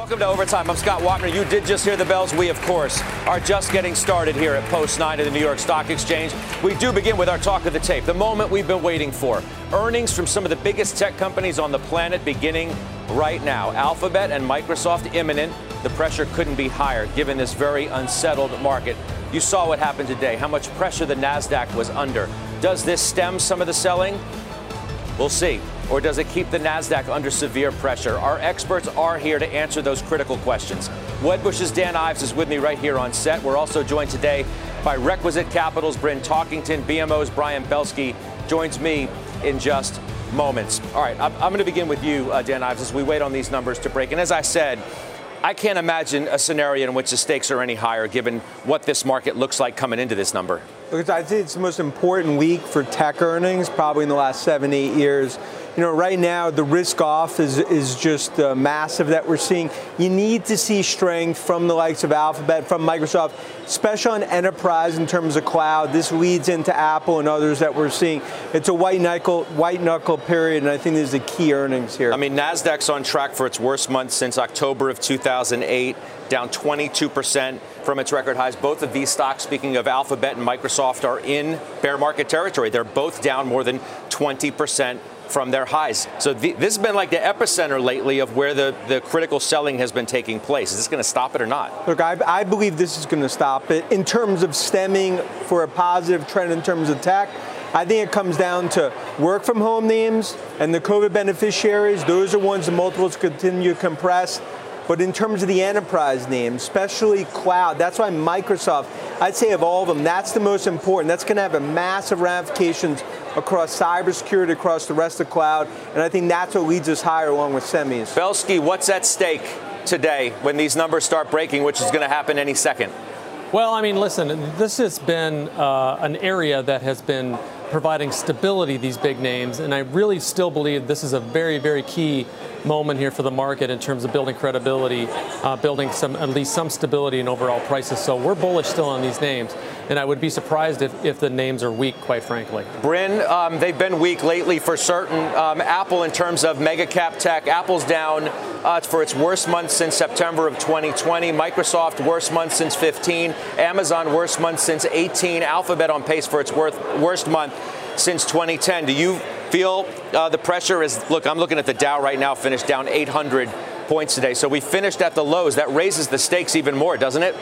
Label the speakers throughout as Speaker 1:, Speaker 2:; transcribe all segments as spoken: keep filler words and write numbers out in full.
Speaker 1: Welcome to Overtime. I'm Scott Wapner. You did just hear the bells. We, of course, are just getting started here at Post nine of the New York Stock Exchange. We do begin with our talk of the tape, the moment we've been waiting for. Earnings from some of the biggest tech companies on the planet beginning right now. Alphabet and Microsoft imminent. The pressure couldn't be higher given this very unsettled market. You saw what happened today, how much pressure the NASDAQ was under. Does this stem some of the selling? We'll see. Or does it keep the NASDAQ under severe pressure? Our experts are here to answer those critical questions. Wedbush's Dan Ives is with me right here on set. We're also joined today by Requisite Capital's Bryn Talkington. B M O's Brian Belsky joins me in just moments. All right, I'm, I'm going to begin with you, uh, Dan Ives, as we wait on these numbers to break. And as I said, I can't imagine a scenario in which the stakes are any higher given what this market looks like coming into this number.
Speaker 2: Because I think it's the most important week for tech earnings probably in the last seven, eight years. You know, right now, the risk off is, is just uh, massive that we're seeing. You need to see strength from the likes of Alphabet, from Microsoft, especially on enterprise in terms of cloud. This leads into Apple and others that we're seeing. It's a white knuckle, white knuckle period, and I think this is the key earnings here.
Speaker 1: I mean, NASDAQ's on track for its worst month since October of two thousand eight, down twenty-two percent from its record highs. Both of these stocks, speaking of Alphabet and Microsoft, are in bear market territory. They're both down more than twenty percent from their highs. So the, this has been like the epicenter lately of where the, the critical selling has been taking place. Is this going to stop it or not?
Speaker 2: Look, I, I believe this is going to stop it. In terms of stemming for a positive trend in terms of tech, I think it comes down to work from home names and the COVID beneficiaries. Those are ones the multiples continue to compress. But in terms of the enterprise names, especially cloud, that's why Microsoft, I'd say of all of them, that's the most important. That's going to have a massive ramifications across cybersecurity, across the rest of cloud. And I think that's what leads us higher along with semis.
Speaker 1: Belsky, what's at stake today when these numbers start breaking, which is going to happen any second?
Speaker 3: Well, I mean, listen, this has been uh, an area that has been providing stability, these big names, and I really still believe this is a very, very key moment here for the market in terms of building credibility, uh, building some at least some stability in overall prices. So we're bullish still on these names, and I would be surprised if, if the names are weak, quite frankly.
Speaker 1: Bryn, um, they've been weak lately for certain. Um, Apple, in terms of mega cap tech, Apple's down uh, for its worst month since September of twenty twenty. Microsoft, worst month since fifteen. Amazon, worst month since eighteen. Alphabet on pace for its worst, worst month since twenty ten. Do you feel uh, the pressure is, look, I'm looking at the Dow right now, finished down eight hundred points today. So we finished at the lows. That raises the stakes even more, doesn't it?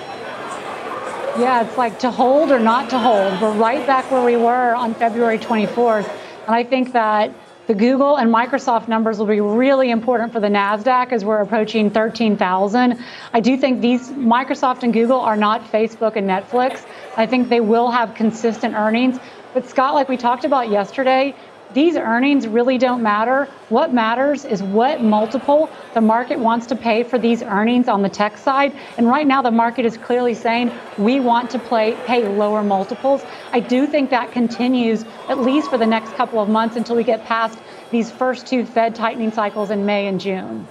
Speaker 4: Yeah, it's like to hold or not to hold. We're right back where we were on February twenty-fourth. And I think that the Google and Microsoft numbers will be really important for the NASDAQ as we're approaching thirteen thousand. I do think these Microsoft and Google are not Facebook and Netflix. I think they will have consistent earnings. But Scott, like we talked about yesterday, these earnings really don't matter. What matters is what multiple the market wants to pay for these earnings on the tech side. And right now, the market is clearly saying we want to play, pay lower multiples. I do think that continues at least for the next couple of months until we get past these first two Fed tightening cycles in May and June.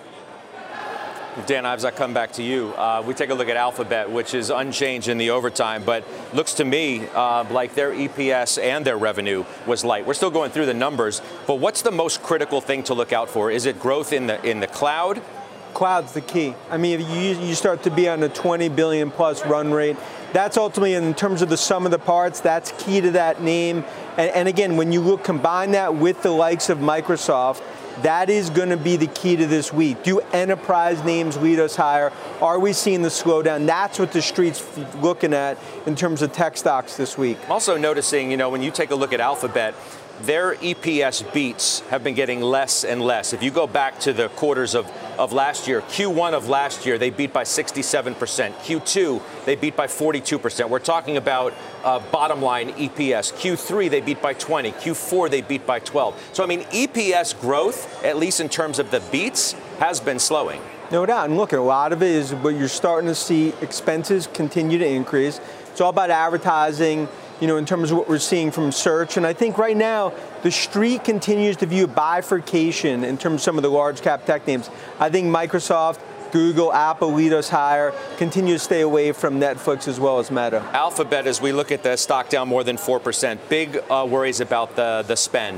Speaker 1: Dan Ives, I come back to you. Uh, we take a look at Alphabet, which is unchanged in the overtime, but looks to me uh, like their E P S and their revenue was light. We're still going through the numbers, but what's the most critical thing to look out for? Is it growth in the in the cloud?
Speaker 2: Cloud's the key. I mean, if you, you start to be on a twenty billion plus run rate, that's ultimately, in terms of the sum of the parts, that's key to that name. And, and again, when you look, combine that with the likes of Microsoft, that is going to be the key to this week. Do enterprise names lead us higher? Are we seeing the slowdown? That's what the street's looking at in terms of tech stocks this week.
Speaker 1: Also noticing, you know, when you take a look at Alphabet, their E P S beats have been getting less and less. If you go back to the quarters of, of last year, Q one of last year, they beat by sixty-seven percent. Q two, they beat by forty-two percent. We're talking about uh, bottom line E P S. Q three, they beat by twenty. Q four, they beat by twelve. So, I mean, E P S growth, at least in terms of the beats, has been slowing.
Speaker 2: No doubt. And look, a lot of it is what you're starting to see expenses continue to increase. It's all about advertising, you know, in terms of what we're seeing from search. And I think right now, the street continues to view bifurcation in terms of some of the large cap tech names. I think Microsoft, Google, Apple lead us higher, continue to stay away from Netflix as well as Meta.
Speaker 1: Alphabet, as we look at the stock down more than four percent, big uh, worries about the, the spend.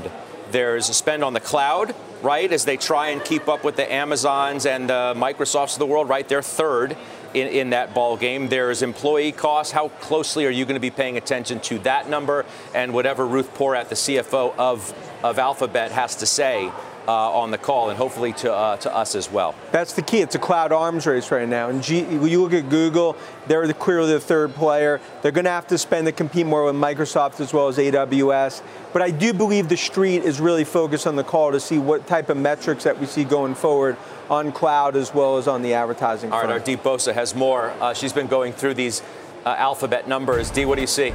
Speaker 1: There's a spend on the cloud, right, as they try and keep up with the Amazons and the Microsofts of the world, right? They're third in, in that ball game. There's employee costs. How closely are you going to be paying attention to that number and whatever Ruth Porat, the C F O of, of Alphabet, has to say uh, on the call, and hopefully to uh, to us as well? That's
Speaker 2: the key. It's a cloud arms race right now. And G, you look at Google, they're the, clearly the third player. They're going to have to spend to compete more with Microsoft as well as A W S. But I do believe the street is really focused on the call to see what type of metrics that we see going forward on cloud as well as on the advertising
Speaker 1: All
Speaker 2: front.
Speaker 1: right, our Dee Bosa has more. Uh, she's been going through these uh, Alphabet numbers. Dee, what do you see?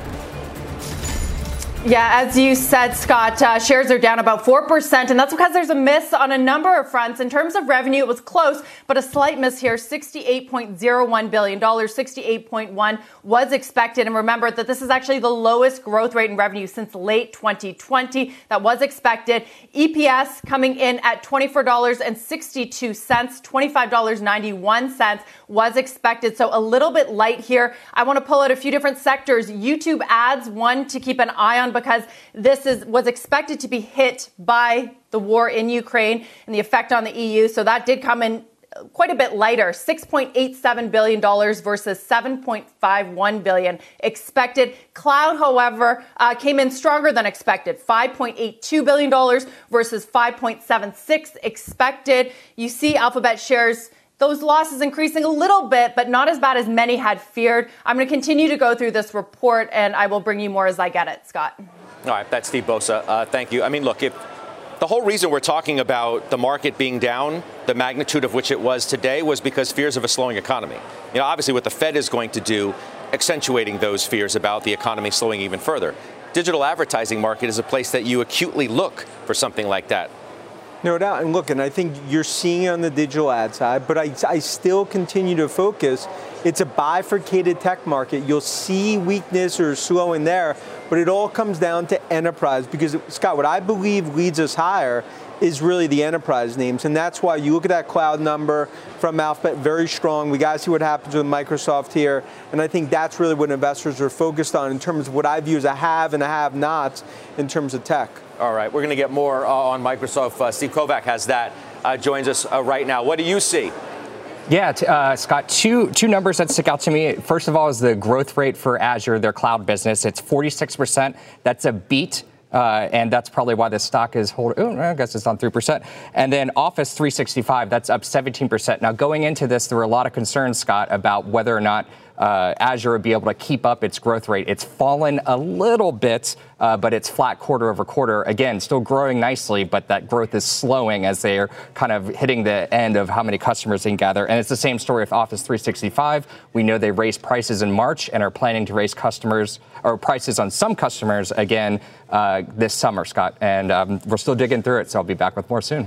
Speaker 5: Yeah, as you said, Scott, uh, shares are down about four percent, and that's because there's a miss on a number of fronts. In terms of revenue, it was close, but a slight miss here, sixty-eight point oh one billion dollars, sixty-eight point one was expected. And remember that this is actually the lowest growth rate in revenue since late twenty twenty. That was expected. E P S coming in at twenty-four dollars and sixty-two cents, twenty-five dollars and ninety-one cents was expected. So a little bit light here. I want to pull out a few different sectors. YouTube ads, one to keep an eye on, because this is was expected to be hit by the war in Ukraine and the effect on the E U. So that did come in quite a bit lighter, six point eight seven billion dollars versus seven point five one billion dollars expected. Cloud, however, uh, came in stronger than expected, five point eight two billion dollars versus five point seven six expected. You see Alphabet shares, those losses increasing a little bit, but not as bad as many had feared. I'm going to continue to go through this report, and I will bring you more as I get it, Scott.
Speaker 1: All right, that's Dee Bosa. Uh, thank you. I mean, look, if the whole reason we're talking about the market being down, the magnitude of which it was today, was because fears of a slowing economy. You know, obviously what the Fed is going to do, accentuating those fears about the economy slowing even further. Digital advertising market is a place that you acutely look for something like that.
Speaker 2: No doubt. And look, and I think you're seeing it on the digital ad side, but I, I still continue to focus. It's a bifurcated tech market. You'll see weakness or slowing there, but it all comes down to enterprise. Because, Scott, what I believe leads us higher is really the enterprise names. And that's why you look at that cloud number from Alphabet, very strong. We got to see what happens with Microsoft here. And I think that's really what investors are focused on in terms of what I view as a have and a have-nots in terms of tech.
Speaker 1: All right, we're going to get more uh, on Microsoft. Uh, Steve Kovac has that, uh, joins us uh, right now. What do you see?
Speaker 6: Yeah, uh, Scott, two two numbers that stick out to me. First of all is the growth rate for Azure, their cloud business. It's forty-six percent. That's a beat. Uh, and that's probably why the stock is holding. Oh, I guess it's on three percent. And then Office three sixty-five, that's up seventeen percent. Now, going into this, there were a lot of concerns, Scott, about whether or not uh, Azure would be able to keep up its growth rate. It's fallen a little bit, uh, but it's flat quarter over quarter. Again, still growing nicely, but that growth is slowing as they are kind of hitting the end of how many customers they can gather. And it's the same story with Office three sixty-five. We know they raised prices in March and are planning to raise customers or prices on some customers again uh, this summer, Scott. And um, we're still digging through it, so I'll be back with more soon.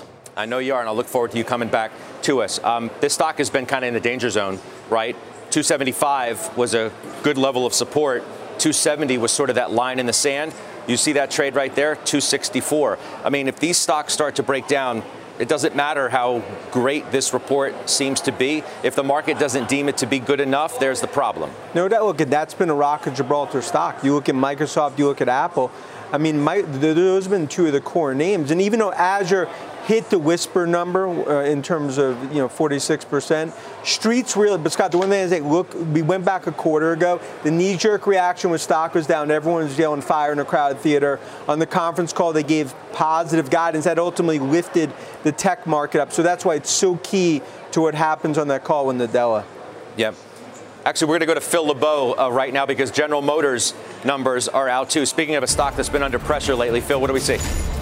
Speaker 1: I know you are, and I'll look forward to you coming back to us. Um, this stock has been kind of in the danger zone, right? two seventy-five was a good level of support. two seventy was sort of that line in the sand. You see that trade right there, two sixty-four. I mean, if these stocks start to break down, it doesn't matter how great this report seems to be. If the market doesn't deem it to be good enough, there's the problem.
Speaker 2: No doubt. Look, that's been a Rock of Gibraltar stock. You look at Microsoft, you look at Apple. I mean, my, those have been two of the core names. And even though Azure hit the whisper number uh, in terms of, you know, forty-six percent, Street's really, but Scott, the one thing I say, look, we went back a quarter ago. The knee-jerk reaction when stock was down, everyone was yelling fire in a crowded theater. On the conference call, they gave positive guidance that ultimately lifted the tech market up. So that's why it's so key to what happens on that call with Nadella.
Speaker 1: Yep. Actually, we're going to go to Phil LeBeau uh, right now because General Motors numbers are out, too. Speaking of a stock that's been under pressure lately, Phil, what do we see?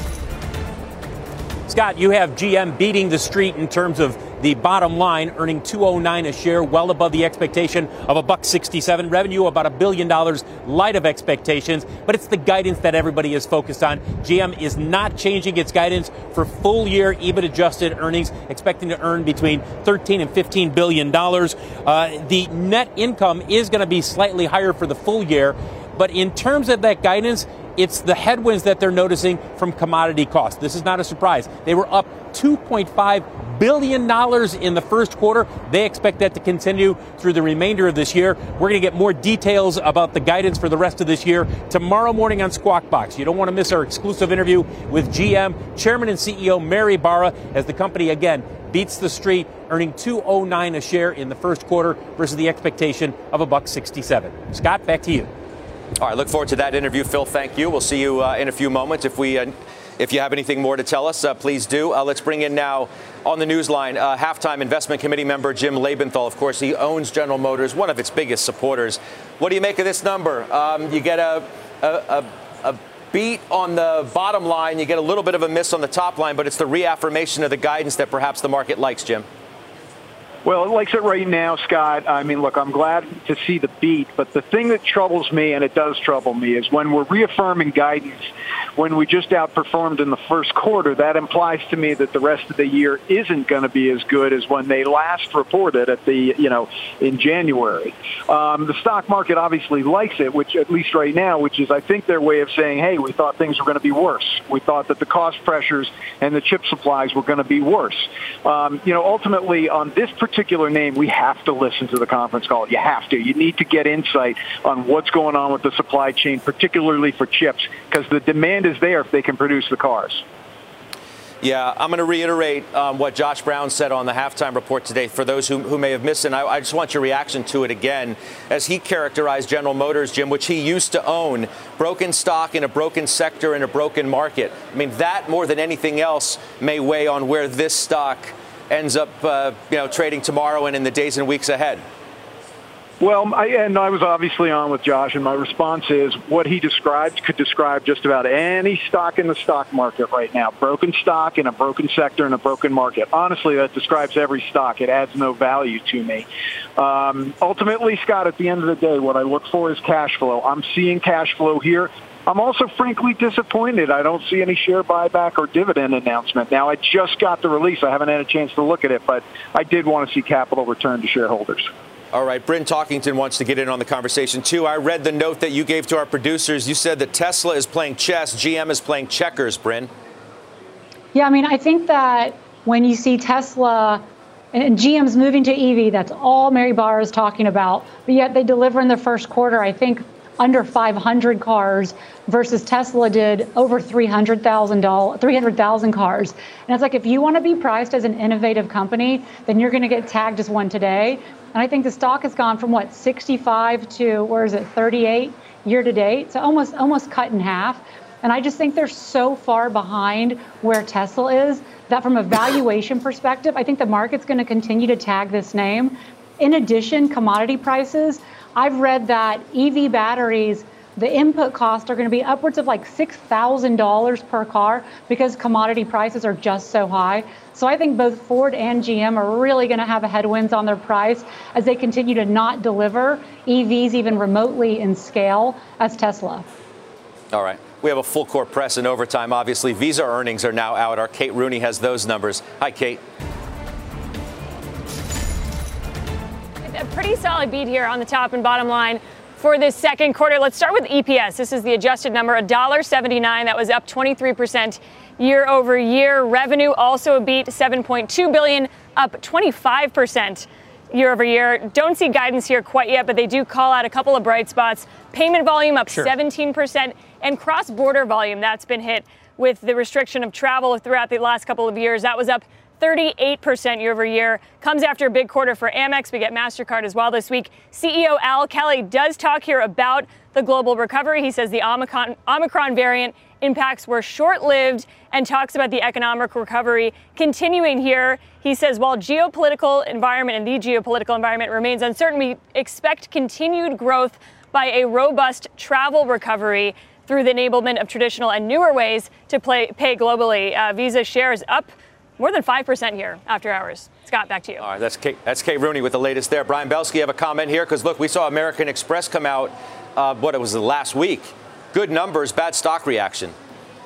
Speaker 7: Scott, you have G M beating the street in terms of the bottom line, earning two oh nine a share, well above the expectation of a buck sixty-seven. Revenue about a billion dollars, light of expectations, but it's the guidance that everybody is focused on. G M is not changing its guidance for full year E B I T adjusted earnings, expecting to earn between thirteen and fifteen billion dollars. Uh, the net income is going to be slightly higher for the full year, but in terms of that guidance, it's the headwinds that they're noticing from commodity costs. This is not a surprise. They were up two point five billion dollars in the first quarter. They expect that to continue through the remainder of this year. We're going to get more details about the guidance for the rest of this year tomorrow morning on Squawk Box. You don't want to miss our exclusive interview with G M Chairman and C E O Mary Barra as the company again beats the street, earning two oh nine a share in the first quarter versus the expectation of a buck sixty-seven. Scott, back to you.
Speaker 1: All right, look forward to that interview, Phil. Thank you. We'll see you uh, in a few moments. If we, uh, if you have anything more to tell us, uh, please do. Uh, let's bring in now on the newsline, uh, halftime investment committee member Jim Lebenthal. Of course, he owns General Motors, one of its biggest supporters. What do you make of this number? Um, you get a, a, a, a beat on the bottom line, you get a little bit of a miss on the top line, but it's the reaffirmation of the guidance that perhaps the market likes, Jim.
Speaker 8: Well, it likes it right now, Scott. I mean, look, I'm glad to see the beat, but the thing that troubles me, and it does trouble me, is when we're reaffirming guidance, when we just outperformed in the first quarter, that implies to me that the rest of the year isn't going to be as good as when they last reported at the, you know, in January. Um, the stock market obviously likes it, which at least right now, which is, I think, their way of saying, hey, we thought things were going to be worse. We thought that the cost pressures and the chip supplies were going to be worse. Um, you know, ultimately, on this particular particular name, we have to listen to the conference call. You have to. You need to get insight on what's going on with the supply chain, particularly for chips, because the demand is there if they can produce the cars.
Speaker 1: Yeah, I'm going to reiterate um, what Josh Brown said on the halftime report today for those who, who may have missed it. And I, I just want your reaction to it again. As he characterized General Motors, Jim, which he used to own, broken stock in a broken sector in a broken market. I mean, that more than anything else may weigh on where this stock ends up, uh, you know, trading tomorrow and in the days and weeks ahead.
Speaker 8: Well, I, and I was obviously on with Josh, and my response is what he described could describe just about any stock in the stock market right now. Broken stock in a broken sector in a broken market. Honestly, that describes every stock. It adds no value to me. Um, ultimately, Scott, at the end of the day, what I look for is cash flow. I'm seeing cash flow here. I'm also frankly disappointed. I don't see any share buyback or dividend announcement. Now, I just got the release. I haven't had a chance to look at it, but I did want to see capital return to shareholders.
Speaker 1: All right. Bryn Talkington wants to get in on the conversation, too. I read the note that you gave to our producers. You said that Tesla is playing chess. G M is playing checkers, Bryn.
Speaker 4: Yeah, I mean, I think that when you see Tesla and G M's moving to E V, that's all Mary Barra is talking about. But yet they deliver in the first quarter, I think, under five hundred cars versus Tesla did over three hundred thousand cars. And it's like, if you want to be priced as an innovative company, then you're going to get tagged as one today. And I think the stock has gone from, what, sixty-five to, where is it, thirty-eight year to date. So almost, almost cut in half. And I just think they're so far behind where Tesla is that from a valuation perspective, I think the market's going to continue to tag this name. In addition, commodity prices, I've read that E V batteries, the input costs are going to be upwards of like six thousand dollars per car because commodity prices are just so high. So I think both Ford and G M are really going to have a headwinds on their price as they continue to not deliver E Vs even remotely in scale as Tesla.
Speaker 1: All right. We have a full court press in overtime. Obviously, Visa earnings are now out. Our Kate Rooney has those numbers. Hi, Kate.
Speaker 9: A pretty solid beat here on the top and bottom line for this second quarter. Let's start with E P S. This is the adjusted number, one dollar seventy-nine. That was up twenty-three percent year over year. Revenue also a beat, seven point two billion dollars, up twenty-five percent year over year. Don't see guidance here quite yet, but they do call out a couple of bright spots. Payment volume up sure. seventeen percent, and cross-border volume, that's been hit with the restriction of travel throughout the last couple of years. That was up thirty-eight percent year over year. Comes after a big quarter for Amex. We get MasterCard as well this week. C E O Al Kelly does talk here about the global recovery. He says the Omicron, Omicron variant impacts were short-lived and talks about the economic recovery continuing here. He says while geopolitical environment and the geopolitical environment remains uncertain, we expect continued growth by a robust travel recovery through the enablement of traditional and newer ways to play, pay globally. Uh, Visa shares up more than five percent here after hours. Scott, back to you.
Speaker 1: All right, that's Kate, that's Kate Rooney with the latest there. Brian Belsky, you have a comment here? Because, look, we saw American Express come out, uh, what, it was the last week. Good numbers, bad stock reaction.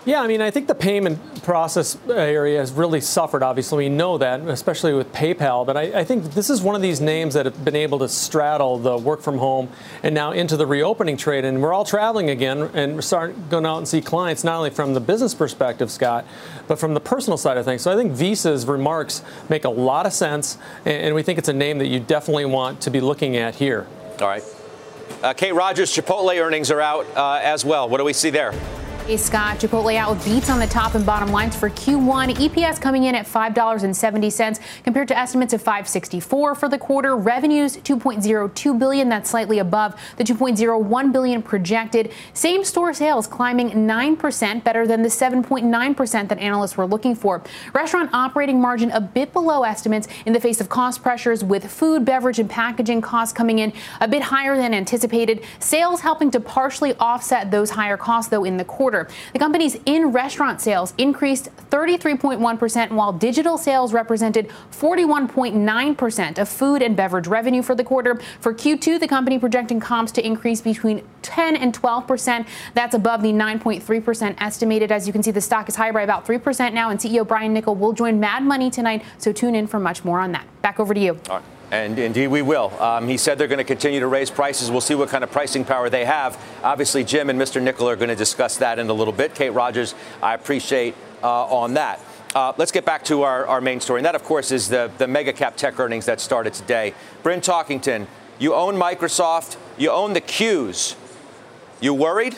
Speaker 3: Yeah, I mean, I think the payment process area has really suffered. Obviously, we know that, especially with PayPal. But I, I think this is one of these names that have been able to straddle the work from home and now into the reopening trade. And we're all traveling again, and we're starting going out and see clients, not only from the business perspective, Scott, but from the personal side of things. So I think Visa's remarks make a lot of sense, and we think it's a name that you definitely want to be looking at here.
Speaker 1: All right. Uh, Kate Rogers, Chipotle earnings are out uh, as well. What do we see there?
Speaker 10: Hey, Scott, Chipotle out with beats on the top and bottom lines for Q one. E P S coming in at five dollars and seventy cents compared to estimates of five dollars and sixty-four cents for the quarter. Revenues two point oh two billion dollars. That's slightly above the two point oh one billion dollars projected. Same store sales climbing nine percent, better than the seven point nine percent that analysts were looking for. Restaurant operating margin a bit below estimates in the face of cost pressures, with food, beverage, and packaging costs coming in a bit higher than anticipated. Sales helping to partially offset those higher costs, though, in the quarter. The company's in-restaurant sales increased thirty-three point one percent, while digital sales represented forty-one point nine percent of food and beverage revenue for the quarter. For Q two, the company projecting comps to increase between ten and twelve percent. That's above the nine point three percent estimated. As you can see, the stock is higher by about three percent now, and C E O Brian Niccol will join Mad Money tonight, so tune in for much more on that. Back over to you.
Speaker 1: All right. And indeed, we will. Um, he said they're going to continue to raise prices. We'll see what kind of pricing power they have. Obviously, Jim and Mister Niccol are going to discuss that in a little bit. Kate Rogers, I appreciate uh, on that. Uh, let's get back to our, our main story. And that, of course, is the, the mega cap tech earnings that started today. Bryn Talkington, you own Microsoft. You own the Qs. You worried?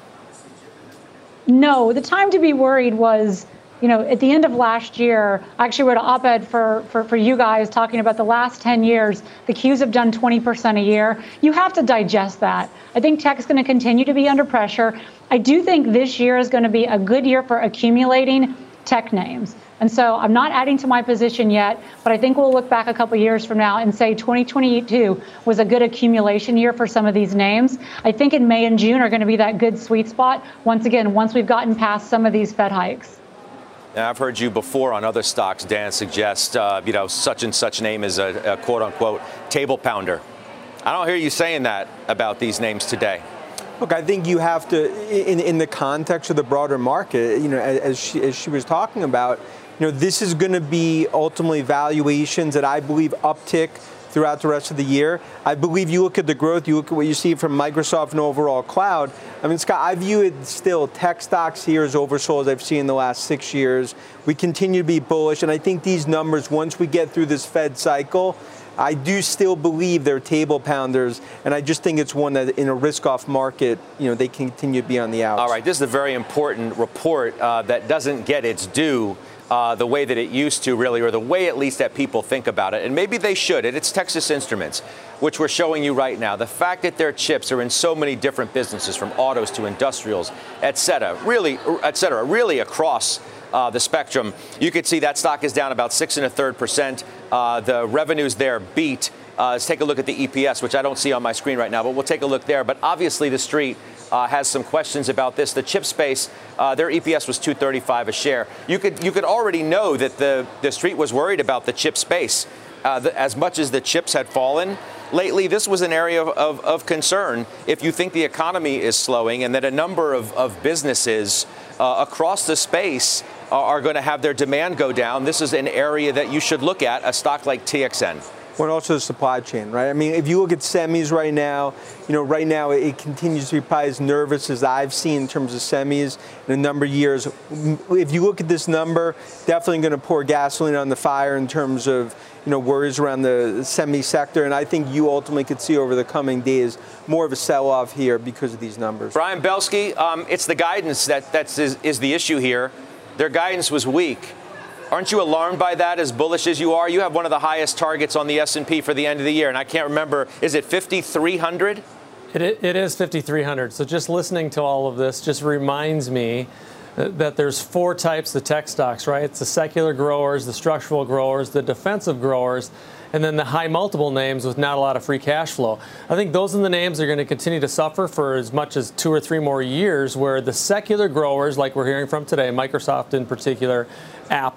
Speaker 4: No, the time to be worried was, you know, at the end of last year. I actually wrote an op-ed for, for, for you guys talking about the last ten years. The Qs have done twenty percent a year. You have to digest that. I think tech is going to continue to be under pressure. I do think this year is going to be a good year for accumulating tech names. And so I'm not adding to my position yet, but I think we'll look back a couple years from now and say twenty twenty-two was a good accumulation year for some of these names. I think in May and June are going to be that good sweet spot, once again, once we've gotten past some of these Fed hikes.
Speaker 1: Now, I've heard you before on other stocks, Dan, suggest, uh, you know, such and such name is a, a quote unquote table pounder. I don't hear you saying that about these names today.
Speaker 2: Look, I think you have to, in, in the context of the broader market, you know, as she, as she was talking about, you know, this is going to be ultimately valuations that I believe uptick throughout the rest of the year. I believe you look at the growth, you look at what you see from Microsoft and overall cloud. I mean, Scott, I view it still tech stocks here as oversold as I've seen in the last six years. We continue to be bullish, and I think these numbers, once we get through this Fed cycle, I do still believe they're table pounders, and I just think it's one that in a risk-off market, you know, they continue to be on the outs.
Speaker 1: All right, this is a very important report uh, that doesn't get its due Uh, the way that it used to, really, or the way at least that people think about it. And maybe they should. It's Texas Instruments, which we're showing you right now. The fact that their chips are in so many different businesses, from autos to industrials, et cetera, really, et cetera, really across uh, the spectrum. You can see that stock is down about six and a third percent. Uh, the revenues there beat. Uh, let's take a look at the E P S, which I don't see on my screen right now, but we'll take a look there. But obviously, the street Uh, has some questions about this. The chip space, uh, their E P S was two thirty-five a share. You could you could already know that the, the street was worried about the chip space. Uh, the, as much as the chips had fallen lately, this was an area of, of, of concern if you think the economy is slowing and that a number of, of businesses uh, across the space are, are going to have their demand go down. This is an area that you should look at, a stock like T X N.
Speaker 2: Well, also the supply chain, right? I mean, if you look at semis right now, you know, right now it continues to be probably as nervous as I've seen in terms of semis in a number of years. If you look at this number, definitely going to pour gasoline on the fire in terms of, you know, worries around the semi sector. And I think you ultimately could see over the coming days more of a sell-off here because of these numbers.
Speaker 1: Brian Belsky, um, it's the guidance that that's is, is the issue here. Their guidance was weak. Aren't you alarmed by that, as bullish as you are? You have one of the highest targets on the S and P for the end of the year, and I can't remember, is it fifty-three hundred?
Speaker 3: It, it is fifty-three hundred. So just listening to all of this just reminds me that there's four types of tech stocks, right? It's the secular growers, the structural growers, the defensive growers, and then the high multiple names with not a lot of free cash flow. I think those are the names that are going to continue to suffer for as much as two or three more years, where the secular growers, like we're hearing from today, Microsoft in particular, Apple,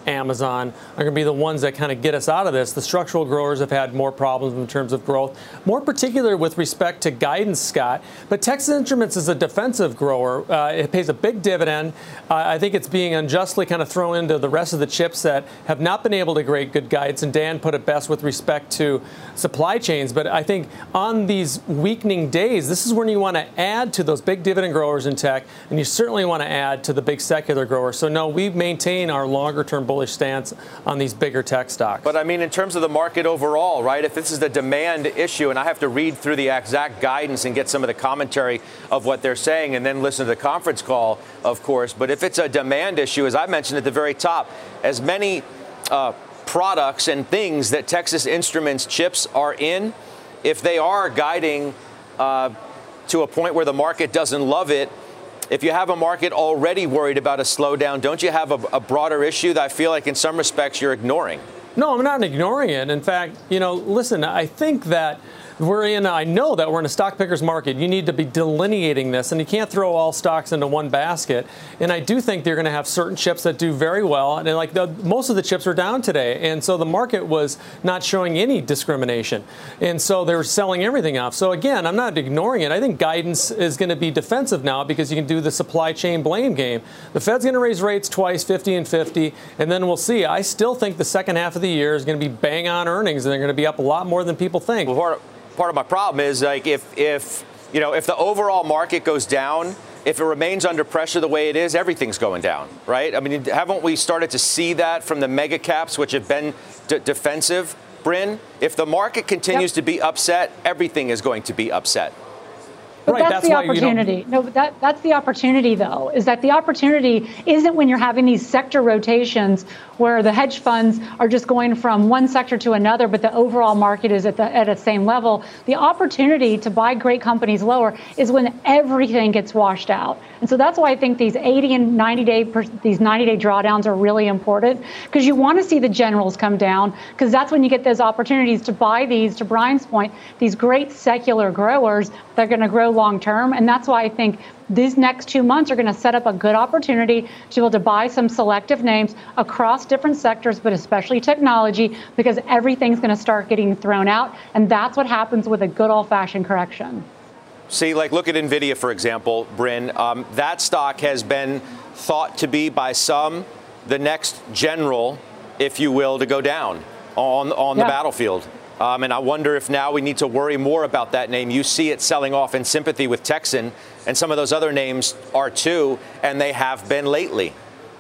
Speaker 3: Amazon are going to be the ones that kind of get us out of this. The structural growers have had more problems in terms of growth, more particular with respect to guidance, Scott. But Texas Instruments is a defensive grower. Uh, it pays a big dividend. Uh, I think it's being unjustly kind of thrown into the rest of the chips that have not been able to create good guidance. And Dan put it best with respect to supply chains. But I think on these weakening days, this is when you want to add to those big dividend growers in tech, and you certainly want to add to the big secular growers. So no, we maintain our longer-term bullish stance on these bigger tech stocks.
Speaker 1: But I mean, in terms of the market overall, right, if this is the demand issue, and I have to read through the exact guidance and get some of the commentary of what they're saying and then listen to the conference call, of course, but if it's a demand issue, as I mentioned at the very top, as many uh, products and things that Texas Instruments chips are in, if they are guiding uh, to a point where the market doesn't love it, if you have a market already worried about a slowdown, don't you have a, a broader issue that I feel like in some respects you're ignoring?
Speaker 3: No, I'm not ignoring it. In fact, you know, listen, I think that we're in, I know that we're in a stock picker's market. You need to be delineating this, and you can't throw all stocks into one basket. And I do think they're going to have certain chips that do very well. And like the, most of the chips are down today. And so the market was not showing any discrimination. And so they're selling everything off. So again, I'm not ignoring it. I think guidance is going to be defensive now because you can do the supply chain blame game. The Fed's going to raise rates twice, fifty and fifty, and then we'll see. I still think the second half of the year is going to be bang on earnings, and they're going to be up a lot more than people think.
Speaker 1: Well, part, part of my problem is like if, if, you know, if the overall market goes down, if it remains under pressure the way it is, everything's going down, right? I mean, haven't we started to see that from the mega caps, which have been d- defensive, Bryn? If the market continues yep. to be upset, everything is going to be upset.
Speaker 4: But
Speaker 3: right,
Speaker 4: that's, that's the opportunity. No, but that, that's the opportunity, though, is that the opportunity isn't when you're having these sector rotations where the hedge funds are just going from one sector to another, but the overall market is at the at the same level. The opportunity to buy great companies lower is when everything gets washed out. And so that's why I think these eighty and ninety day these ninety day drawdowns are really important, because you want to see the generals come down, because that's when you get those opportunities to buy these, to Brian's point, these great secular growers that are going to grow long term. And that's why I think these next two months are going to set up a good opportunity to be able to buy some selective names across different sectors, but especially technology, because everything's going to start getting thrown out. And that's what happens with a good old fashioned correction.
Speaker 1: See, like look at NVIDIA, for example, Bryn. Um, that stock has been thought to be by some the next general, if you will, to go down on, on yeah. the battlefield. Um, and I wonder if now we need to worry more about that name. You see it selling off in sympathy with Texan, and some of those other names are too, and they have been lately.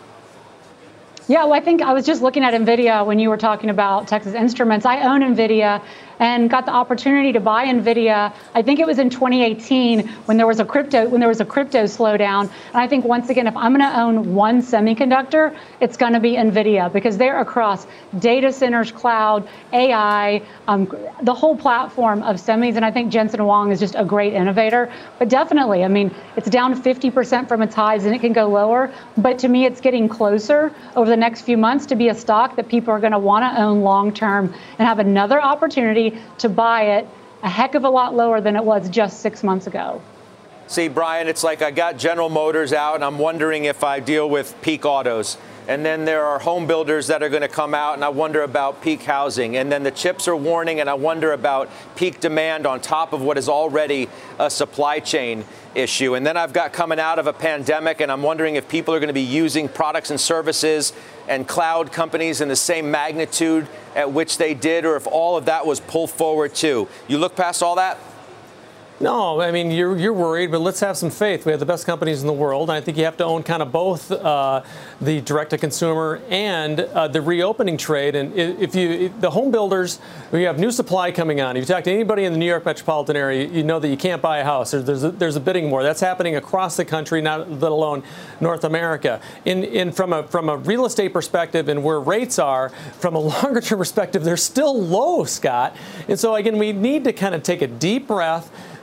Speaker 4: Yeah, well, I think I was just looking at NVIDIA when you were talking about Texas Instruments. I own NVIDIA and got the opportunity to buy NVIDIA. I think it was in twenty eighteen when there was a crypto when there was a crypto slowdown. And I think once again, if I'm going to own one semiconductor, it's going to be NVIDIA, because they're across data centers, cloud, A I, um, the whole platform of semis. And I think Jensen Huang is just a great innovator. But definitely, I mean, it's down fifty percent from its highs, and it can go lower. But to me, it's getting closer over the next few months to be a stock that people are going to want to own long term and have another opportunity to buy it a heck of a lot lower than it was just six months ago.
Speaker 1: See, Brian, it's like I got General Motors out, and I'm wondering if I deal with Peak Autos. And then there are home builders that are going to come out, and I wonder about peak housing. And then the chips are warning, and I wonder about peak demand on top of what is already a supply chain issue. And then I've got coming out of a pandemic, and I'm wondering if people are going to be using products and services and cloud companies in the same magnitude at which they did, or if all of that was pulled forward too. You look past all that?
Speaker 3: No, I mean, you're you're worried, but let's have some faith. We have the best companies in the world, and I think you have to own kind of both uh, the direct-to-consumer and uh, the reopening trade. And if you, if the home builders, we have new supply coming on. If you talk to anybody in the New York metropolitan area, you know that you can't buy a house. There's there's a, there's a bidding war. That's happening across the country, not let alone North America. In in from a from a real estate perspective and where rates are, from a longer-term perspective, they're still low, Scott. And so again, we need to kind of take a deep breath.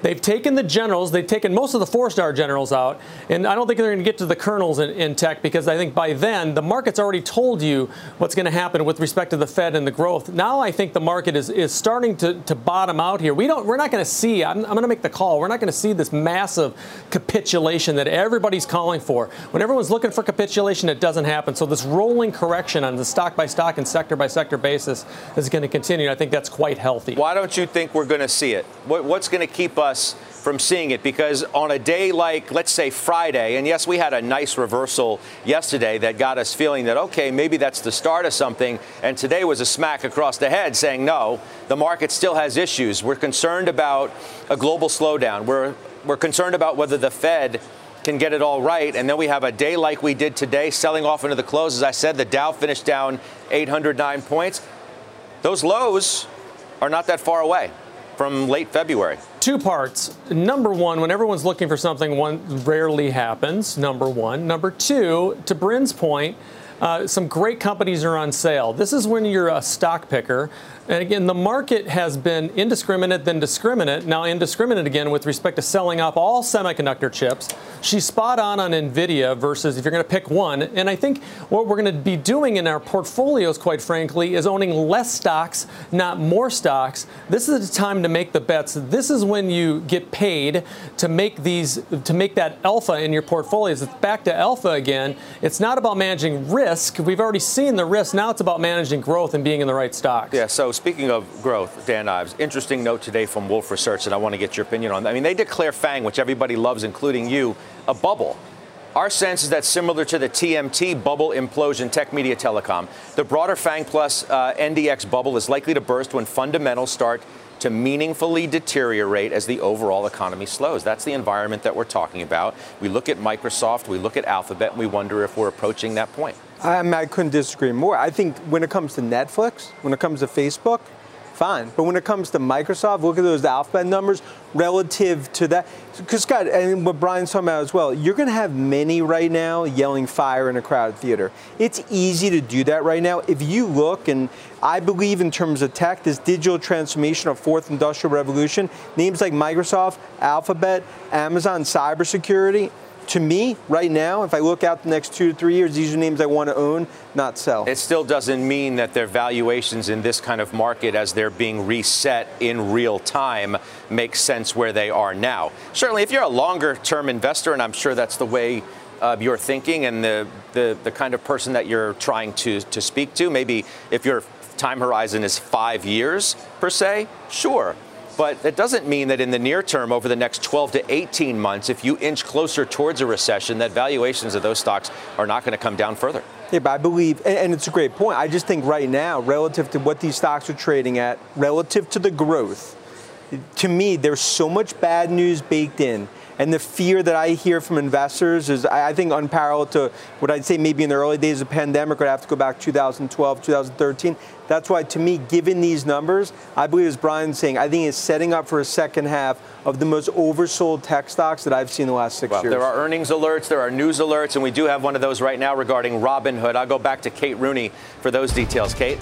Speaker 3: They've taken the generals, they've taken most of the four-star generals out, and I don't think they're going to get to the colonels in, in tech, because I think by then the market's already told you what's going to happen with respect to the Fed and the growth. Now I think the market is, is starting to, to bottom out here. We don't, we're not going to see, I'm, I'm going to make the call, we're not going to see this massive capitulation that everybody's calling for. When everyone's looking for capitulation, it doesn't happen. So this rolling correction on the stock-by-stock and sector-by-sector basis is going to continue. I think that's quite healthy.
Speaker 1: Why don't you think we're going to see it? What, what's going to keep us from seeing it? Because on a day like, let's say, Friday, and yes, we had a nice reversal yesterday that got us feeling that, okay, maybe that's the start of something, and today was a smack across the head saying, no, the market still has issues. We're concerned about a global slowdown. We're, we're concerned about whether the Fed can get it all right, and then we have a day like we did today, selling off into the close. As I said, the Dow finished down eight hundred nine points. Those lows are not that far away from late February.
Speaker 3: Two parts. Number one, when everyone's looking for something, one rarely happens, number one. Number two, to Bryn's point, uh, some great companies are on sale. This is when you're a stock picker. And again, the market has been indiscriminate, then discriminate, now indiscriminate again with respect to selling off all semiconductor chips. She's spot on on NVIDIA versus if you're going to pick one. And I think what we're going to be doing in our portfolios, quite frankly, is owning less stocks, not more stocks. This is the time to make the bets. This is when you get paid to make these, to make that alpha in your portfolios. It's back to alpha again. It's not about managing risk. We've already seen the risk. Now it's about managing growth and being in the right stocks.
Speaker 1: Yeah, so speaking of growth, Dan Ives, interesting note today from Wolf Research, and I want to get your opinion on that. I mean, they declare FANG, which everybody loves, including you, a bubble. Our sense is that similar to the T M T bubble implosion, tech, media, telecom, the broader FANG plus uh, N D X bubble is likely to burst when fundamentals start to meaningfully deteriorate as the overall economy slows. That's the environment that we're talking about. We look at Microsoft, we look at Alphabet, and we wonder if we're approaching that point.
Speaker 2: I, mean, I couldn't disagree more. I think when it comes to Netflix, when it comes to Facebook, fine. But when it comes to Microsoft, look at those Alphabet numbers relative to that. Because, Scott, and what Brian's talking about as well, you're going to have many right now yelling fire in a crowded theater. It's easy to do that right now. If you look, and I believe in terms of tech, this digital transformation of fourth industrial revolution, names like Microsoft, Alphabet, Amazon, cybersecurity, to me, right now, if I look out the next two to three years, these are names I want to own, not sell.
Speaker 1: It still doesn't mean that their valuations in this kind of market, as they're being reset in real time, make sense where they are now. Certainly, if you're a longer-term investor, and I'm sure that's the way uh, you're thinking and the, the, the kind of person that you're trying to, to speak to, maybe if your time horizon is five years, per se, sure. But that doesn't mean that in the near term, over the next twelve to eighteen months, if you inch closer towards a recession, that valuations of those stocks are not going to come down further.
Speaker 2: Yeah, but I believe, and it's a great point, I just think right now, relative to what these stocks are trading at, relative to the growth, to me, there's so much bad news baked in. And the fear that I hear from investors is, I think, unparalleled to what I'd say maybe in the early days of the pandemic, would have to go back to two thousand twelve, two thousand thirteen. That's why, to me, given these numbers, I believe, as Brian's saying, I think it's setting up for a second half of the most oversold tech stocks that I've seen in the last six
Speaker 1: well,
Speaker 2: years.
Speaker 1: There are earnings alerts, there are news alerts, and we do have one of those right now regarding Robinhood. I'll go back to Kate Rooney for those details. Kate?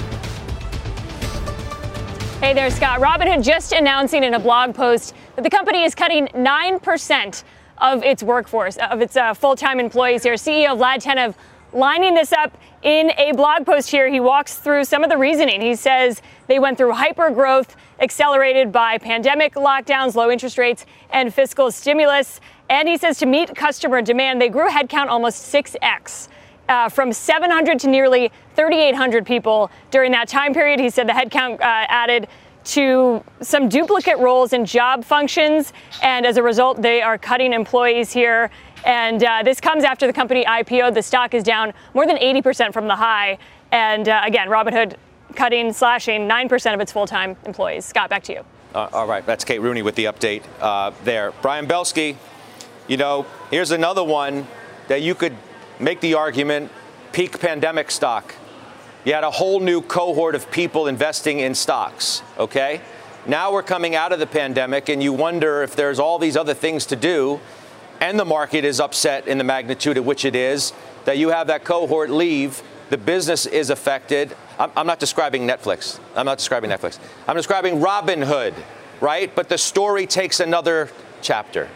Speaker 9: Hey there, Scott. Robinhood just announcing in a blog post that the company is cutting nine percent of its workforce, of its uh, full-time employees here. C E O Vlad Tenev lining this up in a blog post here. He walks through some of the reasoning. He says they went through hyper-growth accelerated by pandemic lockdowns, low interest rates, and fiscal stimulus. And he says to meet customer demand, they grew headcount almost six x. Uh, from seven hundred to nearly thirty-eight hundred people during that time period. He said the headcount uh, added to some duplicate roles and job functions, and as a result, they are cutting employees here. And uh, this comes after the company I P O'd. The stock is down more than eighty percent from the high. And uh, again, Robinhood cutting, slashing nine percent of its full-time employees. Scott, back to you.
Speaker 1: Uh, all right, that's Kate Rooney with the update uh, there. Brian Belsky, you know, here's another one that you could make the argument, peak pandemic stock. You had a whole new cohort of people investing in stocks, okay? Now we're coming out of the pandemic, and you wonder if there's all these other things to do, and the market is upset in the magnitude at which it is, that you have that cohort leave, the business is affected. I'm, I'm not describing Netflix. I'm not describing Netflix. I'm describing Robinhood. right? But the story takes another chapter.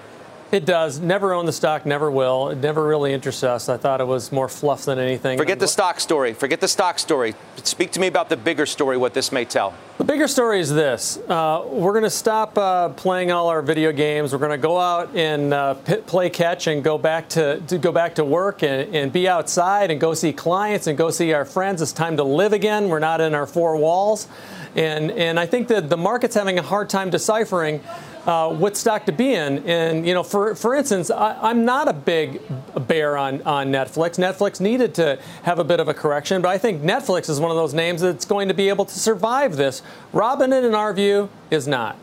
Speaker 3: It does. Never own the stock, never will. It never really interests us. I thought it was more fluff than anything.
Speaker 1: Forget the stock story. Forget the stock story. Speak to me about the bigger story, what this may tell.
Speaker 3: The bigger story is this. Uh, we're going to stop uh, playing all our video games. We're going to go out and uh, p- play catch and go back to, to go back to work and, and be outside and go see clients and go see our friends. It's time to live again. We're not in our four walls. And, and I think that the market's having a hard time deciphering Uh, what stock to be in. And, you know, for for instance, I, I'm not a big bear on, on Netflix. Netflix needed to have a bit of a correction, but I think Netflix is one of those names that's going to be able to survive this. Robinhood, in our view, is not.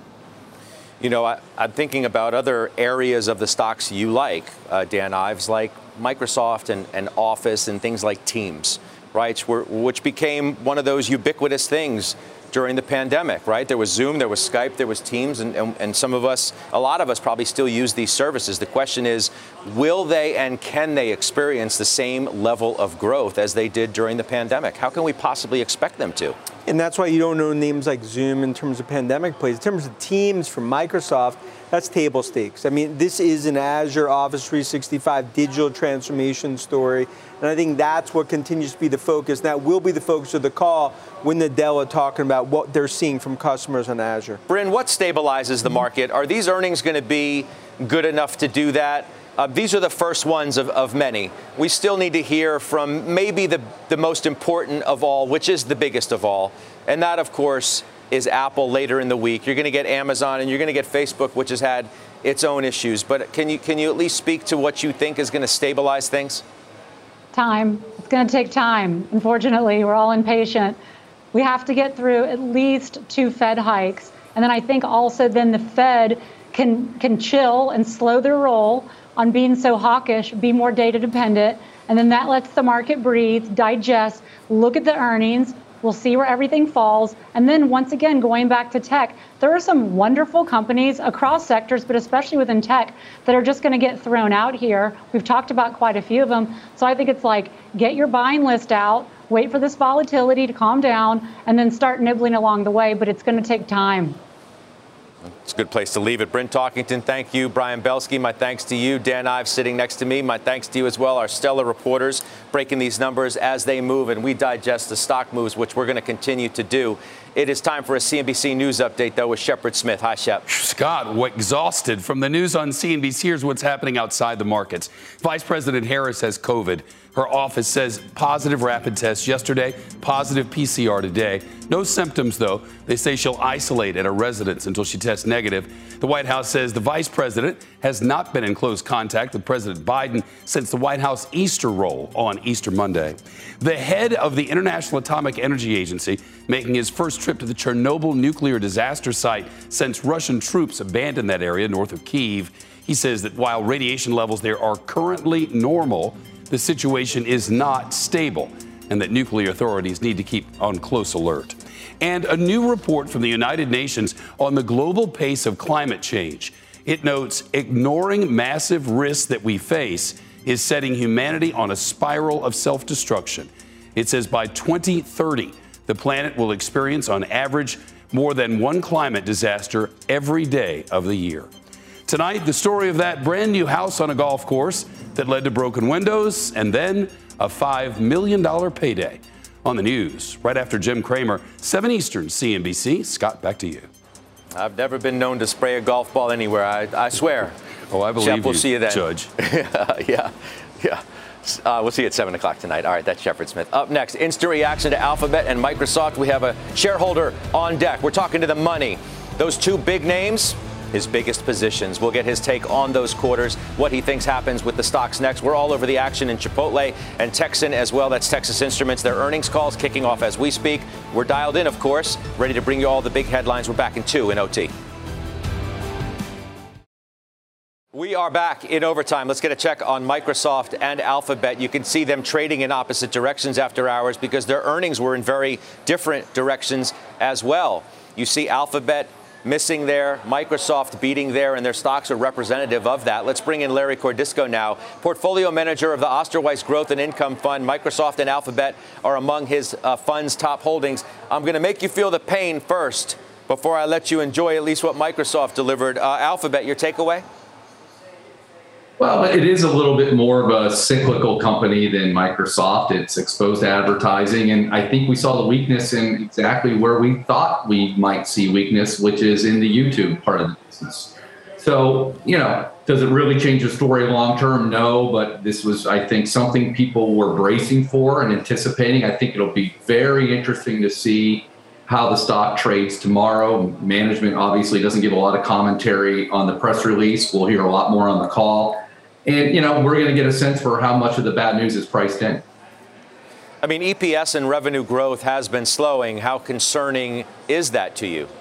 Speaker 1: You know, I, I'm thinking about other areas of the stocks you like, uh, Dan Ives, like Microsoft and, and Office and things like Teams, right, which became one of those ubiquitous things during the pandemic, right? There was Zoom, there was Skype, there was Teams, and, and, and some of us, a lot of us probably still use these services. The question is, will they and can they experience the same level of growth as they did during the pandemic? How can we possibly expect them to?
Speaker 2: And that's why you don't know names like Zoom in terms of pandemic plays. In terms of Teams from Microsoft, that's table stakes. I mean, this is an Azure Office three sixty-five digital transformation story. And I think that's what continues to be the focus. That will be the focus of the call when Nadella are talking about what they're seeing from customers on Azure.
Speaker 1: Bryn, what stabilizes the market? Are these earnings going to be good enough to do that? Uh, these are the first ones of, of many. We still need to hear from maybe the, the most important of all, which is the biggest of all. And that, of course, is Apple later in the week. You're going to get Amazon and you're going to get Facebook, which has had its own issues. But can you, can you at least speak to what you think is going to stabilize things?
Speaker 4: Time. It's going to take time. Unfortunately, we're all impatient. We have to get through at least two Fed hikes. And then I think also then the Fed can can chill and slow their roll on being so hawkish, be more data dependent. And then that lets the market breathe, digest, look at the earnings. We'll see where everything falls. And then once again, going back to tech, there are some wonderful companies across sectors, but especially within tech, that are just going to get thrown out here. We've talked about quite a few of them. So I think it's like, get your buying list out, wait for this volatility to calm down, and then start nibbling along the way. But it's going to take time.
Speaker 1: It's a good place to leave it. Bryn Talkington, thank you. Brian Belsky, my thanks to you. Dan Ives sitting next to me, my thanks to you as well. Our stellar reporters breaking these numbers as they move, and we digest the stock moves, which we're going to continue to do. It is time for a C N B C News update, though, with Shepard Smith. Hi, Shep.
Speaker 11: Scott, what exhausted from the news on C N B C. Here's what's happening outside the markets. Vice President Harris has COVID. Her office says positive rapid test yesterday, positive P C R today. No symptoms, though. They say she'll isolate at a residence until she tests negative. The White House says the vice president has not been in close contact with President Biden since the White House Easter roll on Easter Monday. The head of the International Atomic Energy Agency making his first trip to the Chernobyl nuclear disaster site since Russian troops abandoned that area north of Kyiv. He says that while radiation levels there are currently normal, the situation is not stable and that nuclear authorities need to keep on close alert. And a new report from the United Nations on the global pace of climate change. It notes ignoring massive risks that we face is setting humanity on a spiral of self-destruction. It says by twenty thirty, the planet will experience on average more than one climate disaster every day of the year. Tonight, the story of that brand new house on a golf course that led to broken windows and then a five million dollars payday. On the news, right after Jim Cramer, seven Eastern, C N B C. Scott, back to you.
Speaker 1: I've never been known to spray a golf ball anywhere, I, I swear.
Speaker 11: Oh, I believe
Speaker 1: Shep,
Speaker 11: you,
Speaker 1: we'll see you then.
Speaker 11: Judge.
Speaker 1: yeah, yeah. Uh, we'll see you at seven o'clock tonight. All right, that's Shepard Smith. Up next, instant reaction to Alphabet and Microsoft. We have a shareholder on deck. We're talking to the money. Those two big names, his biggest positions. We'll get his take on those quarters, what he thinks happens with the stocks next. We're all over the action in Chipotle and Texan as well. That's Texas Instruments. Their earnings calls kicking off as we speak. We're dialed in, of course, ready to bring you all the big headlines. We're back in two in O T. We are back in overtime. Let's get a check on Microsoft and Alphabet. You can see them trading in opposite directions after hours because their earnings were in very different directions as well. You see Alphabet missing there, Microsoft beating there, and their stocks are representative of that. Let's bring in Larry Cordisco now, portfolio manager of the Osterweiss Growth and Income Fund. Microsoft and Alphabet are among his uh, fund's top holdings. I'm going to make you feel the pain first before I let you enjoy at least what Microsoft delivered. Uh, Alphabet, your takeaway?
Speaker 12: Well, it is a little bit more of a cyclical company than Microsoft. It's exposed to advertising, and I think we saw the weakness in exactly where we thought we might see weakness, which is in the YouTube part of the business. So, you know, does it really change the story long term? No, but this was, I think, something people were bracing for and anticipating. I think it'll be very interesting to see how the stock trades tomorrow. Management obviously doesn't give a lot of commentary on the press release. We'll hear a lot more on the call. And, you know, we're going to get a sense for how much of the bad news is priced in.
Speaker 1: I mean, E P S and revenue growth has been slowing. How concerning is that to you?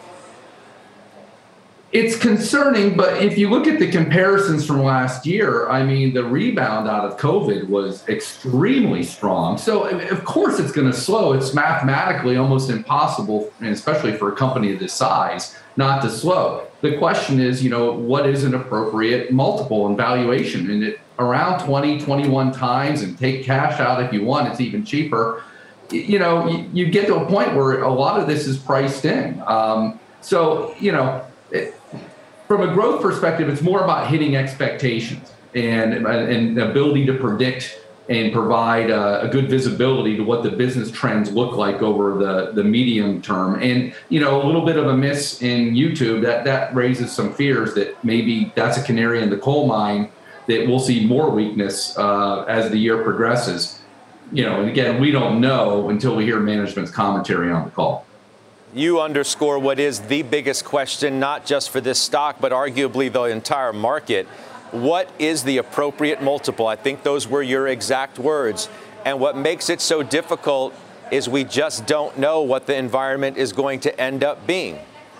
Speaker 12: It's concerning, but if you look at the comparisons from last year, I mean, the rebound out of COVID was extremely strong. So, of course, it's going to slow. It's mathematically almost impossible, and especially for a company of this size, not to slow. The question is, you know, what is an appropriate multiple and valuation? And it around twenty, twenty-one times, and take cash out if you want, it's even cheaper. You know, you, you get to a point where a lot of this is priced in. Um, so, you know, it, from a growth perspective, it's more about hitting expectations and and ability to predict and provide a, a good visibility to what the business trends look like over the, the medium term. And, you know, a little bit of a miss in YouTube, that, that raises some fears that maybe that's a canary in the coal mine, that we'll see more weakness uh, as the year progresses. You know, and again, we don't know until we hear management's commentary on the call.
Speaker 1: You underscore what is the biggest question, not just for this stock, but arguably the entire market. What is the appropriate multiple? I think those were your exact words. And what makes it so difficult is we just don't know what the environment is going to end up being.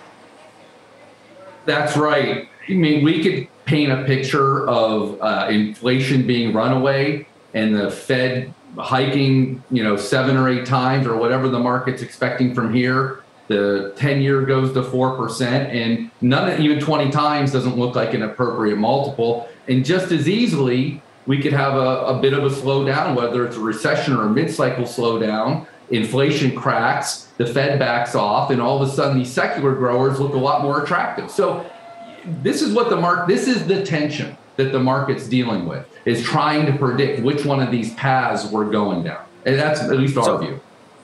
Speaker 12: That's right. I mean, we could paint a picture of uh, inflation being runaway and the Fed hiking, you know, seven or eight times or whatever the market's expecting from here. The ten-year goes to four percent, and none of even twenty times doesn't look like an appropriate multiple. And just as easily, we could have a, a bit of a slowdown, whether it's a recession or a mid-cycle slowdown. Inflation cracks, the Fed backs off, and all of a sudden these secular growers look a lot more attractive. So this is what the market, this is the tension that the market's dealing with, is trying to predict which one of these paths we're going down. And that's at least our
Speaker 1: so,
Speaker 12: view.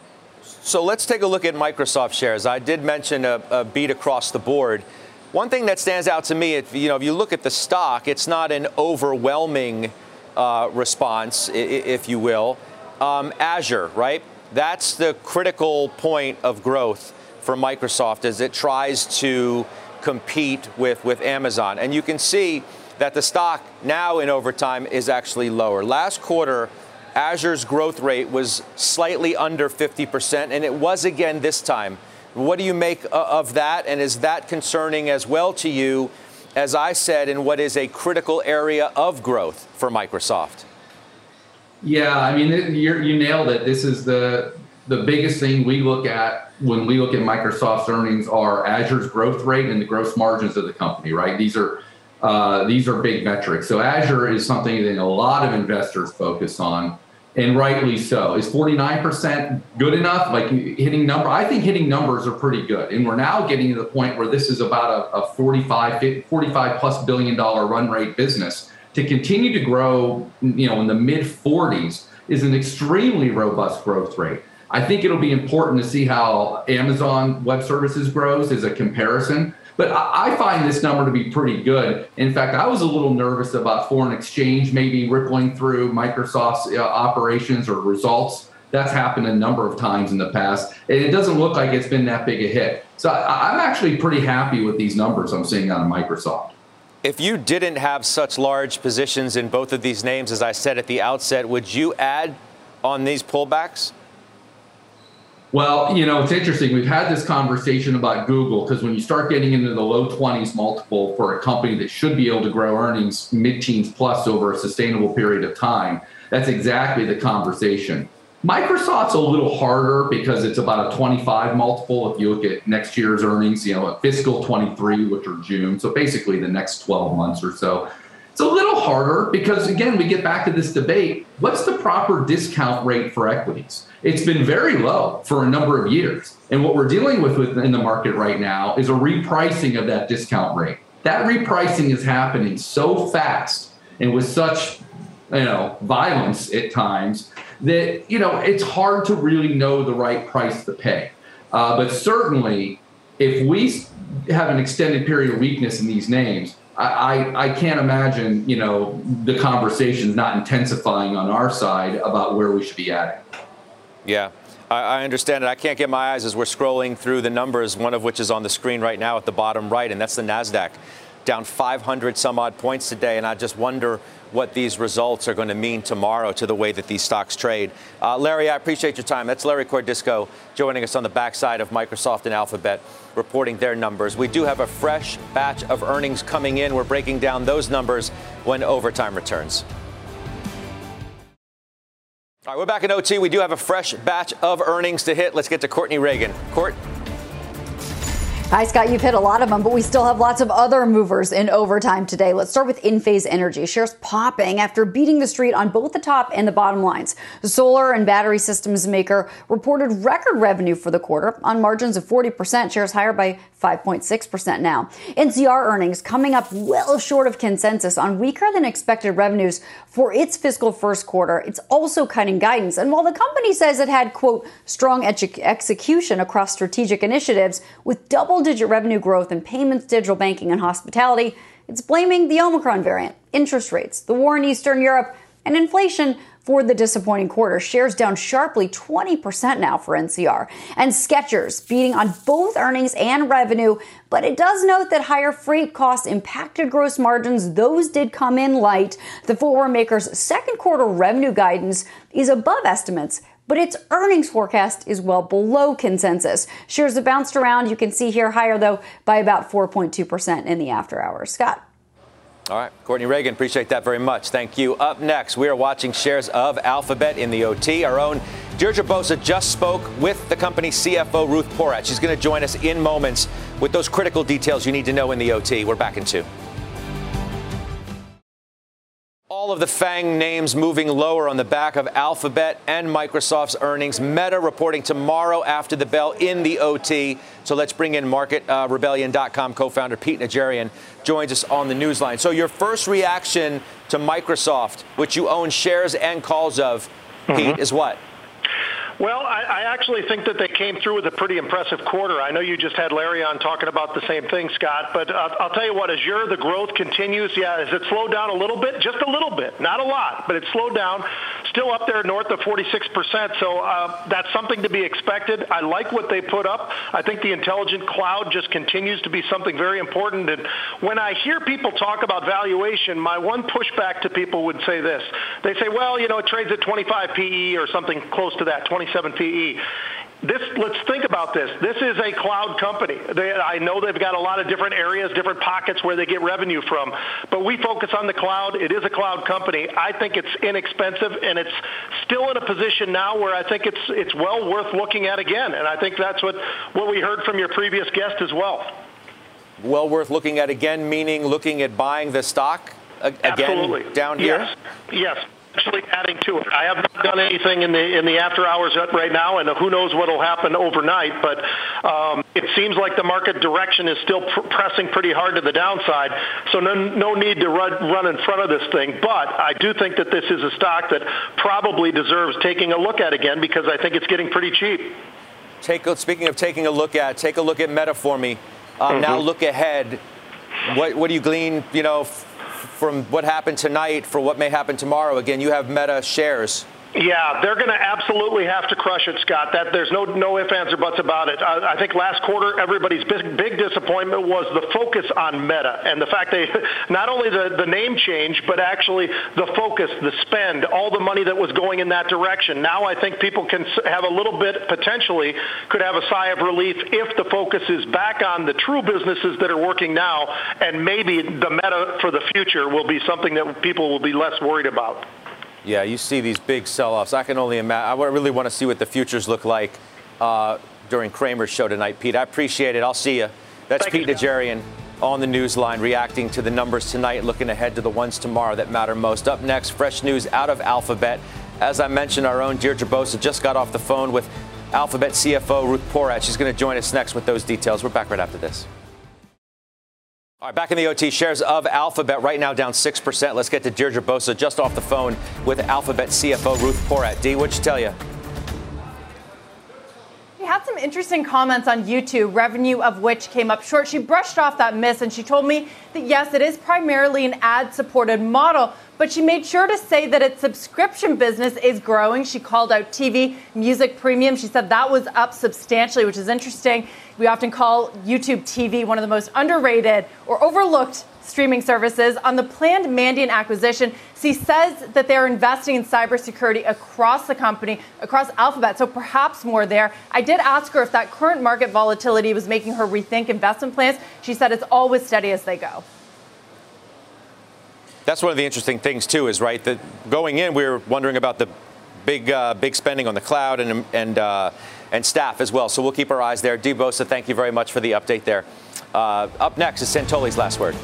Speaker 1: So let's take a look at Microsoft shares. I did mention a, a beat across the board. One thing that stands out to me, if you know, if you look at the stock, it's not an overwhelming uh, response, if you will. Um, Azure, right? That's the critical point of growth for Microsoft as it tries to compete with, with Amazon. And you can see that the stock now in overtime is actually lower. Last quarter, Azure's growth rate was slightly under fifty percent, and it was again this time. What do you make of that, and is that concerning as well to you, as I said, in what is a critical area of growth for Microsoft?
Speaker 12: Yeah, I mean, you're, you nailed it. This is the the biggest thing we look at when we look at Microsoft's earnings are Azure's growth rate and the gross margins of the company, right? These are uh, these are big metrics. So Azure is something that a lot of investors focus on, and rightly so. Is forty-nine percent good enough? Like hitting number? I think hitting numbers are pretty good. And we're now getting to the point where this is about a, a forty-five, forty-five plus billion dollar run rate business. To continue to grow, you know, in the mid forties is an extremely robust growth rate. I think it'll be important to see how Amazon Web Services grows as a comparison. But I find this number to be pretty good. In fact, I was a little nervous about foreign exchange maybe rippling through Microsoft's uh, operations or results. That's happened a number of times in the past. And it doesn't look like it's been that big a hit. So I, I'm actually pretty happy with these numbers I'm seeing out of Microsoft.
Speaker 1: If you didn't have such large positions in both of these names, as I said at the outset, would you add on these pullbacks?
Speaker 12: Well, you know, it's interesting. We've had this conversation about Google, because when you start getting into the low twenties multiple for a company that should be able to grow earnings mid-teens plus over a sustainable period of time, that's exactly the conversation. Microsoft's a little harder because it's about a twenty-five multiple if you look at next year's earnings, you know, fiscal twenty-three, which are June. So basically the next twelve months or so. It's a little harder because, again, we get back to this debate. What's the proper discount rate for equities? It's been very low for a number of years. And what we're dealing with in the market right now is a repricing of that discount rate. That repricing is happening so fast and with such, you know, violence at times that, you know, it's hard to really know the right price to pay. Uh, but certainly, if we have an extended period of weakness in these names, I, I can't imagine, you know, the conversations not intensifying on our side about where we should be at.
Speaker 1: Yeah, I, I understand it. I can't get my eyes as we're scrolling through the numbers, one of which is on the screen right now at the bottom right, and that's the NASDAQ, down five hundred some odd points today. And I just wonder what these results are going to mean tomorrow to the way that these stocks trade. Uh, Larry, I appreciate your time. That's Larry Cordisco joining us on the backside of Microsoft and Alphabet, reporting their numbers. We do have a fresh batch of earnings coming in. We're breaking down those numbers when overtime returns. All right, we're back in O T. We do have a fresh batch of earnings to hit. Let's get to Courtney Reagan. Court.
Speaker 13: Hi, Scott. You've hit a lot of them, but we still have lots of other movers in overtime today. Let's start with Enphase Energy. Shares popping after beating the street on both the top and the bottom lines. The solar and battery systems maker reported record revenue for the quarter on margins of forty percent. Shares higher by five point six percent now. N C R earnings coming up well short of consensus on weaker than expected revenues for its fiscal first quarter. It's also cutting guidance. And while the company says it had, quote, strong ex- execution across strategic initiatives with double-digit revenue growth in payments, digital banking, and hospitality, it's blaming the Omicron variant, interest rates, the war in Eastern Europe, and inflation for the disappointing quarter. Shares down sharply twenty percent now for N C R. And Skechers beating on both earnings and revenue, but it does note that higher freight costs impacted gross margins. Those did come in light. The footwear maker's second quarter revenue guidance is above estimates, but its earnings forecast is well below consensus. Shares have bounced around. You can see here higher, though, by about four point two percent in the after hours. Scott.
Speaker 1: All right, Courtney Reagan, appreciate that very much. Thank you. Up next, we are watching shares of Alphabet in the O T. Our own Deirdre Bosa just spoke with the company's C F O, Ruth Porat. She's going to join us in moments with those critical details you need to know in the O T. We're back in two. All of the FANG names moving lower on the back of Alphabet and Microsoft's earnings. Meta reporting tomorrow after the bell in the O T. So let's bring in market rebellion dot com co-founder Pete Najarian joins us on the newsline. So your first reaction to Microsoft, which you own shares and calls of, mm-hmm. Pete, is what?
Speaker 14: Well, I, I actually think that they came through with a pretty impressive quarter. I know you just had Larry on talking about the same thing, Scott, but uh, I'll tell you what, Azure, the growth continues. Yeah, has it slowed down a little bit? Just a little bit. Not a lot, but it's slowed down. Still up there north of forty-six percent, so uh, that's something to be expected. I like what they put up. I think the intelligent cloud just continues to be something very important. And when I hear people talk about valuation, my one pushback to people would say this. They say, well, you know, it trades at twenty-five P E or something close to that, twenty-seven P E. This, let's think about this. This is a cloud company. They, I know they've got a lot of different areas, different pockets where they get revenue from, but we focus on the cloud. It is a cloud company. I think it's inexpensive, and it's still in a position now where I think it's it's well worth looking at again, and I think that's what, what we heard from your previous guest as well.
Speaker 1: Well worth looking at again, meaning looking at buying the stock again
Speaker 14: Absolutely.
Speaker 1: Down here?
Speaker 14: Yes. Yes. Actually adding to it. I have not done anything in the in the after hours right now, and who knows what will happen overnight, but um, it seems like the market direction is still pr- pressing pretty hard to the downside, so no, no need to run, run in front of this thing, but I do think that this is a stock that probably deserves taking a look at again because I think it's getting pretty cheap.
Speaker 1: Take a, speaking of taking a look at, take a look at Meta for me. Um, mm-hmm. Now look ahead. What, what do you glean, you know, from what happened tonight for what may happen tomorrow? Again, you have Meta shares.
Speaker 14: Yeah, they're going to absolutely have to crush it, Scott. That there's no no ifs, ands, or buts about it. I, I think last quarter, everybody's big, big disappointment was the focus on Meta and the fact they not only the, the name change, but actually the focus, the spend, all the money that was going in that direction. Now I think people can have a little bit, potentially, could have a sigh of relief if the focus is back on the true businesses that are working now, and maybe the Meta for the future will be something that people will be less worried about.
Speaker 1: Yeah, you see these big sell-offs. I can only imagine. I really want to see what the futures look like uh, during Cramer's show tonight, Pete. I appreciate it. I'll see you. That's
Speaker 14: Thank
Speaker 1: Pete
Speaker 14: you,
Speaker 1: Najarian on the Newsline, reacting to the numbers tonight, looking ahead to the ones tomorrow that matter most. Up next, fresh news out of Alphabet. As I mentioned, our own Deirdre Bosa just got off the phone with Alphabet C F O Ruth Porat. She's going to join us next with those details. We're back right after this. All right, back in the O T, shares of Alphabet right now down six percent. Let's get to Deirdre Bosa just off the phone with Alphabet C F O Ruth Porat. Dee, what'd she tell you?
Speaker 5: She had some interesting comments on YouTube, revenue of which came up short. She brushed off that miss, and she told me that, yes, it is primarily an ad-supported model, but she made sure to say that its subscription business is growing. She called out T V, music premium. She said that was up substantially, which is interesting. We often call YouTube T V one of the most underrated or overlooked streaming services. On the planned Mandiant acquisition, she says that they're investing in cybersecurity across the company, across Alphabet, so perhaps more there. I did ask her if that current market volatility was making her rethink investment plans. She said it's always steady as they go.
Speaker 1: That's one of the interesting things, too, is, right, that going in, we were wondering about the big uh, big spending on the cloud and and uh, and staff as well. So we'll keep our eyes there. Dee Bosa, thank you very much for the update there. Uh, up next is Santoli's last word.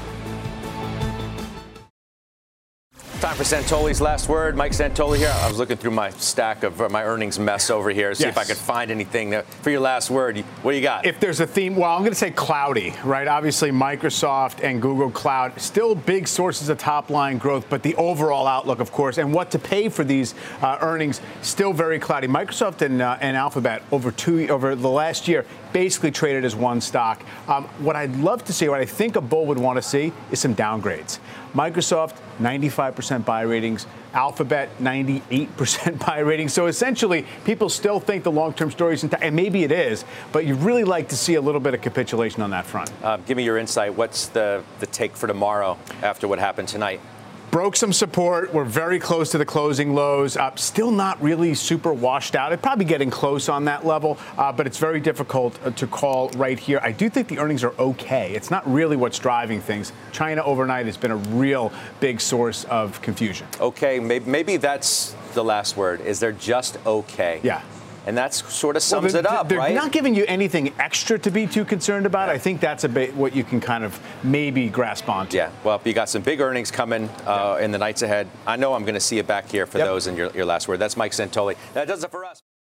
Speaker 1: Time for Santoli's last word. Mike Santoli here. I was looking through my stack of uh, my earnings mess over here, see yes. if I could find anything that, for your last word. What do you got?
Speaker 15: If there's a theme, well, I'm going to say cloudy, right? Obviously, Microsoft and Google Cloud still big sources of top line growth, but the overall outlook, of course, and what to pay for these uh, earnings still very cloudy. Microsoft and, uh, and Alphabet over two over the last year basically traded as one stock. Um, what I'd love to see, what I think a bull would want to see, is some downgrades. Microsoft, ninety-five percent buy ratings. Alphabet, ninety-eight percent buy ratings. So essentially, people still think the long-term story is intact, and maybe it is, but you'd really like to see a little bit of capitulation on that front.
Speaker 1: Uh, give me your insight. What's the, the take for tomorrow after what happened tonight?
Speaker 15: Broke some support. We're very close to the closing lows. Uh, still not really super washed out. It's probably getting close on that level, uh, but it's very difficult uh, to call right here. I do think the earnings are okay. It's not really what's driving things. China overnight has been a real big source of confusion.
Speaker 1: Okay, maybe, maybe that's the last word. Is they're just okay?
Speaker 15: Yeah.
Speaker 1: And that sort of sums
Speaker 15: well,
Speaker 1: it up,
Speaker 15: they're
Speaker 1: right?
Speaker 15: They're not giving you anything extra to be too concerned about. I think that's a bit what you can kind of maybe grasp onto.
Speaker 1: Yeah, well, you got some big earnings coming uh, in the nights ahead. I know I'm going to see you back here for yep. those in your, your last word. That's Mike Santoli. That does it for us.